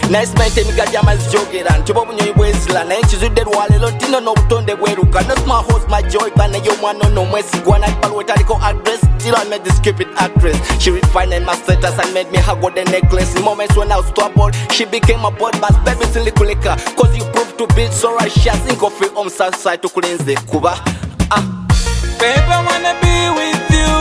Nice man tell me got your man's joking and to open your waist land and she's with the wall alone tino no ton de weruka not my host my joy can you want no mercy go and palwetalico address till I met this stupid actress she refined my status and made me her golden necklace in moments when I was troubled she became a board bass baby silikuleka cause you proved to be so righteous think of your own side to cleanse the kuba babe I wanna be with you.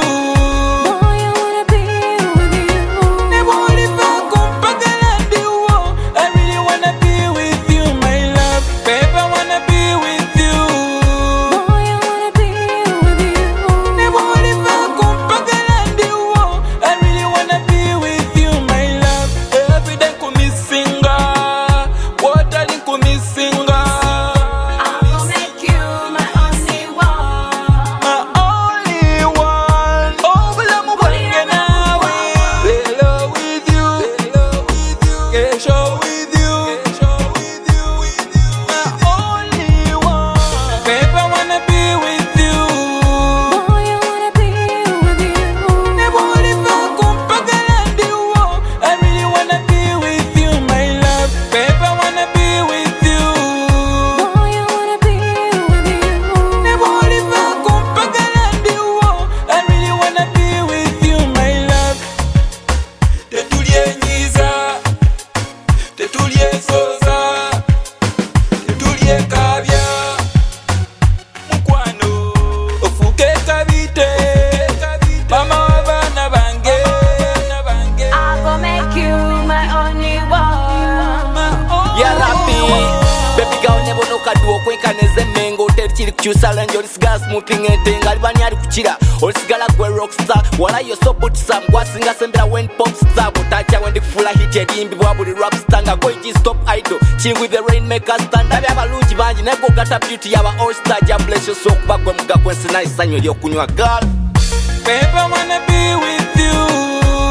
Kwenkaneze mengo terchiri kuchusala njo lisigala smoothing etenga libani ali kuchira olisigala gwe rockstar wala yo so put some gwasinga sembera when pop star butacha when difula hit edimbi bwa buli rap star nga go iji stop idol chill with the rainmaker stand abi abalungi banji nego gata beauty yaba all star ja bless you so kuba gwe mga kwensi nice sanyo lyo kunywa girl babe I wanna be with you.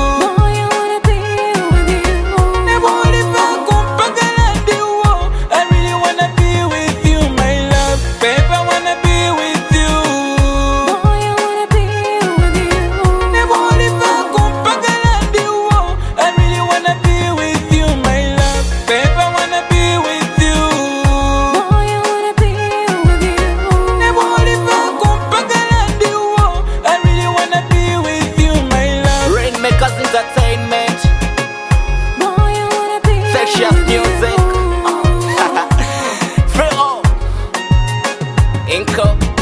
Entertainment, sexual music, free all, income.